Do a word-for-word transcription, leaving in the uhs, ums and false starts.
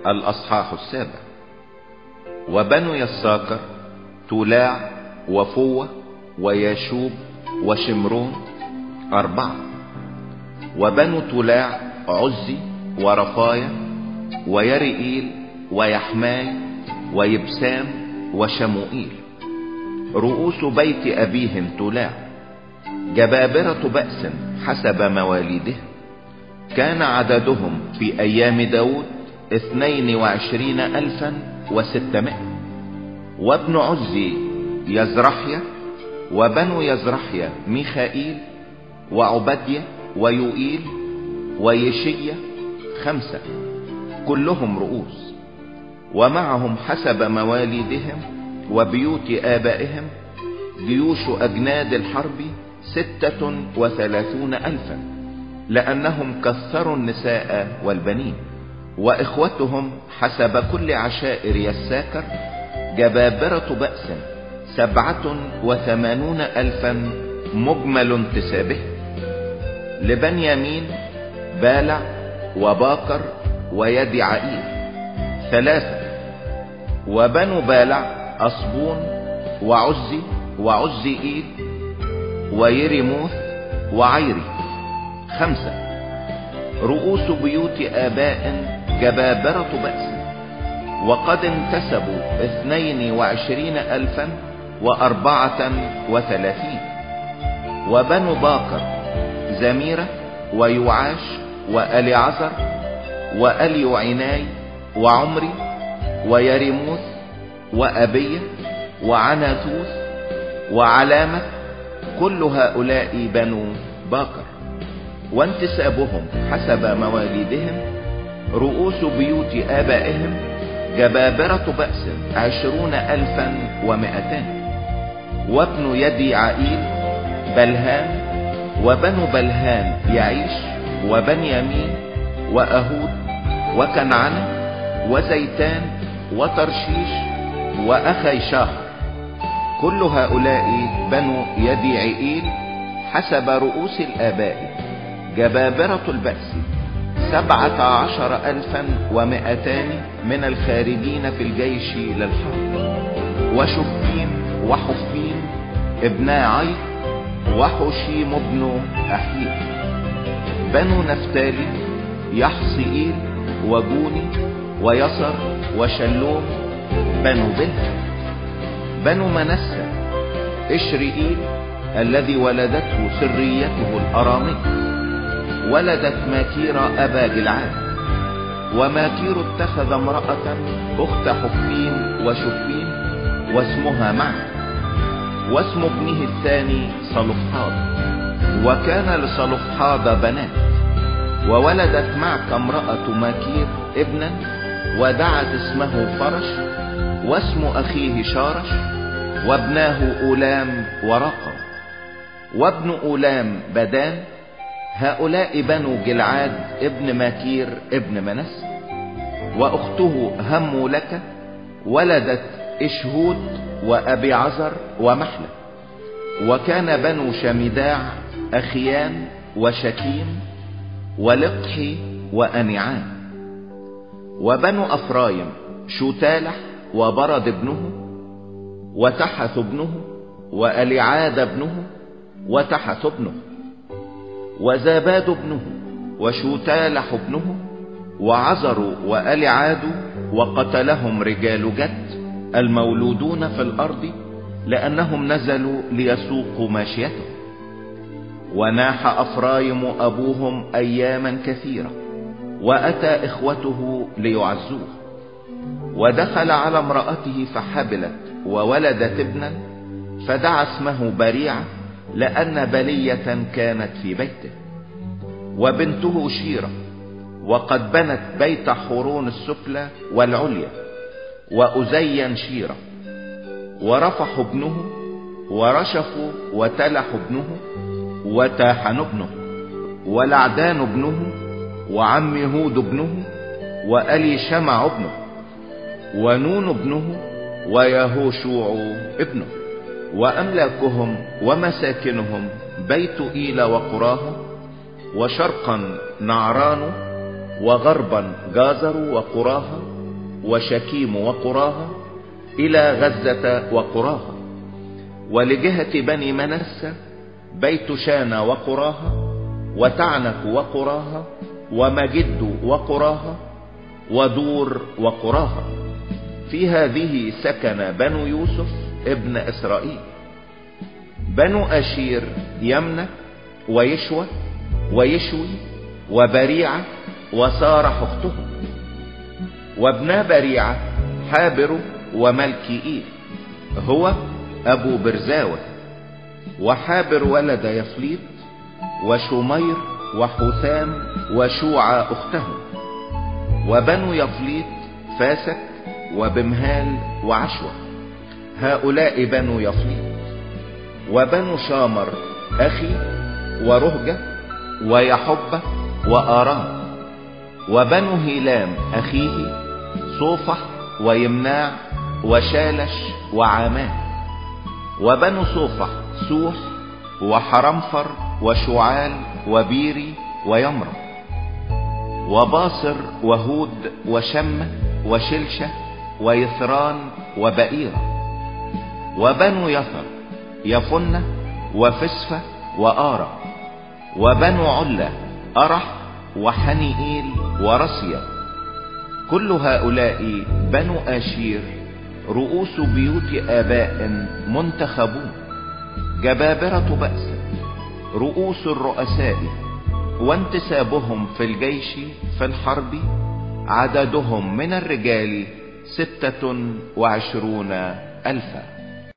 الأصحاح السابع. وبنو يساكر تولاع وفوة وياشوب وشمرون أربعة. وبنو تولاع عزي ورفايا ويرئيل ويحماي ويبسام وشموئيل. رؤوس بيت أبيهم تولاع جبابرة بأس حسب مواليدهم. كان عددهم في أيام داود اثنين وعشرين ألفا وستمائة. وابن عزي يزرحيا. وبنو يزرحيا ميخائيل وعبدية ويوئيل ويشية خمسة، كلهم رؤوس. ومعهم حسب مواليدهم وبيوت آبائهم جيوش أجناد الحرب ستة وثلاثون ألفا، لأنهم كثروا النساء والبنين. وإخوتهم حسب كل عشائر يساكر جبابرة بأس سبعة وثمانون ألفا مجمل انتسابه. لبنيامين بالع وباكر ويدعائيل ثلاثة. وبنو بالع أصبون وعزي وعزيئيل ويرموث وعيري خمسة. رؤوس بيوت آباء جبابرة بأس، وقد انتسبوا اثنين وعشرين ألفا وأربعة وثلاثين. وبنو باكر زميرة ويوعاش وأليعزر وأليوعناي وعمري ويرموث وأبية وعناثوث وعلامة، كل هؤلاء بنو باكر. وانتسابهم حسب مواليدهم رؤوس بيوت آبائهم جبابرة بأس عشرون ألفا ومائتان. وابن يدعائيل بلهان. وبنو بلهان يعيش وبنيامين وأهود وكنعان وزيتان وترشيش وأخي شاهر، كل هؤلاء بنو يدعائيل حسب رؤوس الآباء جبابرة البأس سبعة عشر ألفا ومائتان من الخارجين في الجيش للحرب. وشفيم وحفيم ابنا عيق وحشيم ابن أحيل. بنو نفتالي يحصئيل وجوني ويسر وشلوم بنو بلها. بنو منسى إشرئيل الذي ولدته سريته الأرامي، ولدت ماكير أبا جلعاد. وماكير اتخذ امرأة أخت حفيم وشفيم واسمها معا، واسم ابنه الثاني صلفحاد. وكان لصلفحاد بنات، وولدت معك امرأة ماكير ابنا ودعت اسمه فرش، واسم أخيه شارش، وابناه أولام ورقم. وابن أولام بدان. هؤلاء بنو جلعاد ابن ماكير ابن منس. وأخته هم لك ولدت إشهود وأبي عزر ومحلة. وكان بنو شمداع أخيان وشكيم ولقحي وأنعام. وبنو أفرايم شوتالح وبرد ابنه وتحث ابنه وأليعاد ابنه وتحث ابنه. وزاباد ابنه وشوتالح ابنه وعزروا وأليعاد، وقتلهم رجال جد المولودون في الأرض لأنهم نزلوا ليسوقوا ماشيتهم. وناح أفرايم أبوهم أياما كثيرة، وأتى إخوته ليعزوه. ودخل على امرأته فحبلت وولدت ابنا، فدعا اسمه بريعة لأن بلية كانت في بيته. وبنته شيرة، وقد بنت بيت حورون السفلى والعليا، وأزين شيرة. ورفح ابنه ورشف وتلح ابنه وتاحن ابنه ولعدان ابنه وعم يهود ابنه وألي شمع ابنه ونون ابنه ويهوشوع ابنه. وأملاكهم ومساكنهم بيت إيلا وقراها، وشرقا نعران وغربا جازر وقراها، وشكيم وقراها إلى غزة وقراها. ولجهة بني منسى بيت شانا وقراها، وتعنك وقراها، ومجد وقراها، ودور وقراها. في هذه سكن بنو يوسف ابن إسرائيل. بنو أشير يمنة ويشوى ويشوي وبريعة وسارح أختهم. وابنا بريعة حابر وملكيئيل هو أبو برزاوة. وحابر ولد يفليط وشمير وحثام وشوعة أختهم. وبنو يفليط فاسك وبمهال وعشوة، هؤلاء بنو يفليط. وبنو شامر أخي ورهجة ويحبة وآرام. وبنو هيلام أخيه صوفح ويمناع وشالش وعامان. وبنو صوفح سوح وحرمفر وشعال وبيري ويمرة. وباصر وهود وشمة وشلشة ويثران وبئيرة. وبنو يثر يفنة وفسفة وآرة. وبنو علا أرح وحنيئيل ورسيا. كل هؤلاء بنو آشير رؤوس بيوت آباء منتخبون، جبابرة بأس، رؤوس الرؤساء، وانتسابهم في الجيش في الحرب، عددهم من الرجال ستة وعشرون ألفا.